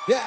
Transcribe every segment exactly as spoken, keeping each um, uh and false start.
Yeah.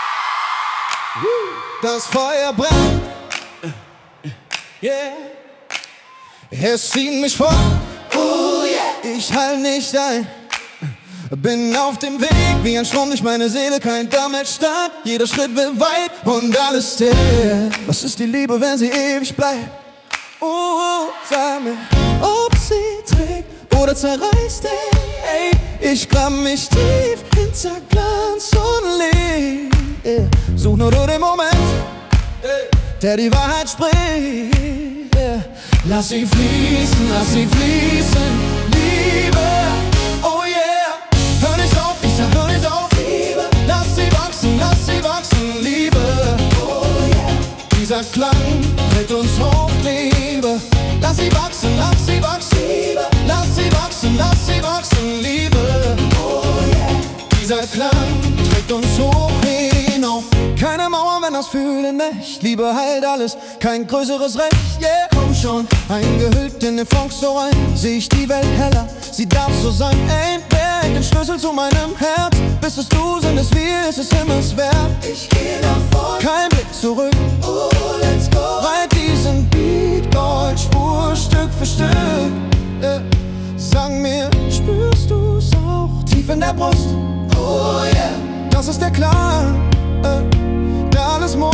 Das Feuer brennt, yeah. Es zieht mich vor, oh yeah. Ich halt nicht ein. Bin auf dem Weg, wie ein Strom durch meine Seele, kein damit stark. Jeder Schritt wird weit und alles still. Was ist die Liebe, wenn sie ewig bleibt? Oh, sag mir, ob sie trägt oder zerreißt, ey. Ich gramm mich tief hinter Glanz und Licht, yeah. Such nur du den Moment, der die Wahrheit spricht, yeah. Lass sie fließen, lass sie fließen, Liebe, oh yeah. Hör nicht auf, ich sag hör nicht auf, Liebe. Lass sie wachsen, lass sie wachsen, Liebe, oh yeah. Dieser Klang hält uns hoch, Liebe. Lass sie wachsen, lass sie wachsen, Liebe. Lass sie wachsen, lass sie wachsen, Liebe, oh yeah. Dieser Klang trägt uns hoch hinauf. Keine Mauern, wenn das Fühlen nicht. Liebe heilt alles, kein größeres Recht, yeah. Komm schon, eingehüllt in den Funk so rein, seh ich die Welt heller, sie darf so sein. Ain't back, den Schlüssel zu meinem Herz. Bist es du, sind es wir, ist es Himmels wert. Ich geh nach vorn, kein Blick zurück, oh, let's go. Reit diesen Beat, Goldspur, Stück für Stück, yeah. Sag mir, spürst du's auch tief in der Brust? Oh yeah, das ist der Klang, äh, der alles muss,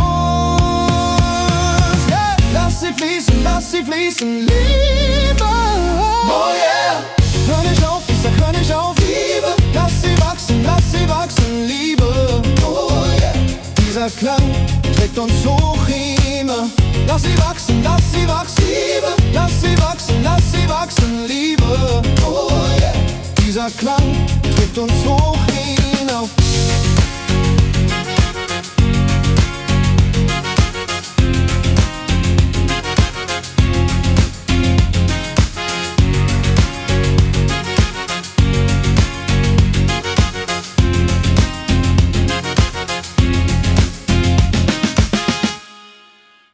yeah. Lass sie fließen, lass sie fließen, Liebe, oh yeah. Hör nicht auf, ich sag hör nicht auf, Liebe. Lass sie wachsen, lass sie wachsen, Liebe, oh yeah. Dieser Klang trägt uns hoch immer. Lass sie wachsen, lass sie wachsen, Liebe. Lass sie wachsen, lass sie wachsen, Liebe, oh yeah. Dieser Klang trägt uns hoch hinauf.